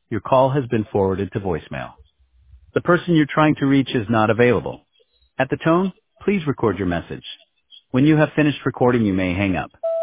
Your call has been forwarded to voicemail. The person you're trying to reach is not available. At the tone, please record your message. When you have finished recording, you may hang up.